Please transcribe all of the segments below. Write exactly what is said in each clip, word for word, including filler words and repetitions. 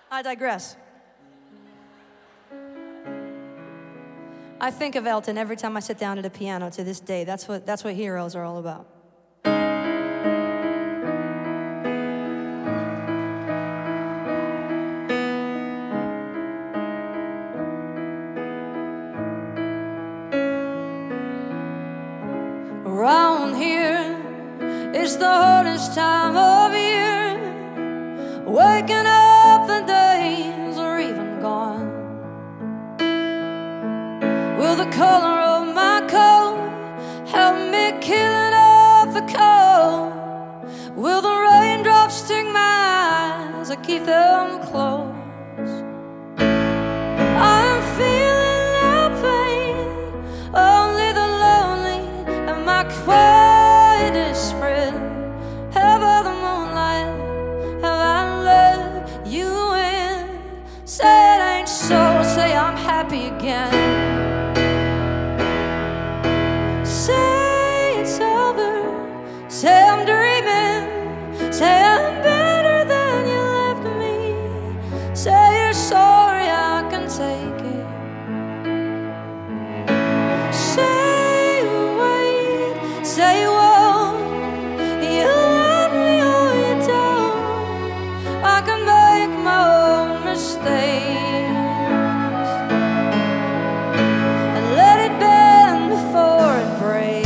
I digress. I think of Elton every time I sit down at a piano to this day. That's what, that's what heroes are all about. Around here is the hardest time of year. Waking up, the days are even gone. Will the color of my coat help me killing off the cold? Will the raindrops sting my eyes or keep them closed? I'm feeling no pain, only the lonely and my quietest friend. Have all the moonlight, have I let you in? Say it ain't so, say I'm happy again. Say it's over, say I'm dreaming, say I'm better than you left me. Say you're sorry, I can take it. Say you wait, say you won't, you love me or you don't. I can make my own mistakes and let it bend before it breaks.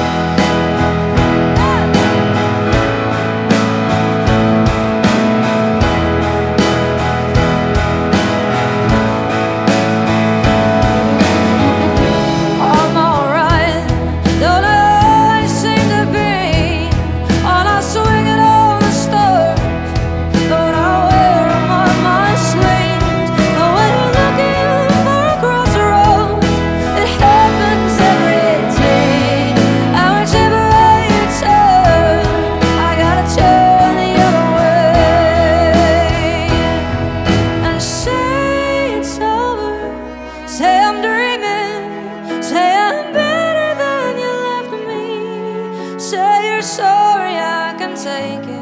I'm alright, don't always seem to be. On a swinging on the stars, but I wear 'em on my sleeves. But when you're looking for across the road, it happens every day. And whichever way you turn, I gotta turn the other way. And say it's over, say I'm dreaming, say I'm better than you left me. Say you're sorry, I can take it.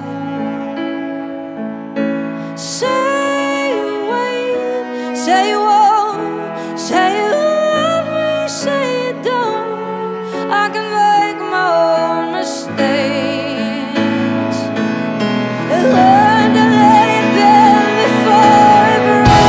Say you wait, say you won't, say you love me, say you don't. I can make my own mistakes and learn to let it bend before it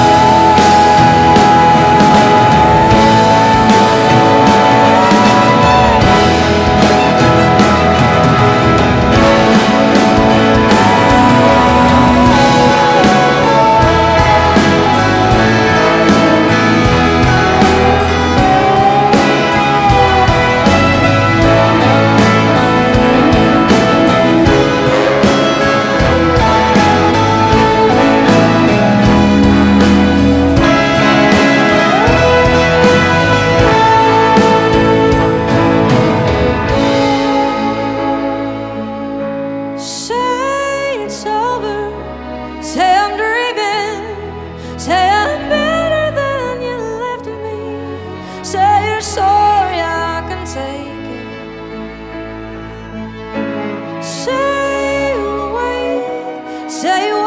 say it's over, say I'm dreaming, say I'm better than you left me. Say you're sorry, I can take it. Say you wait, say you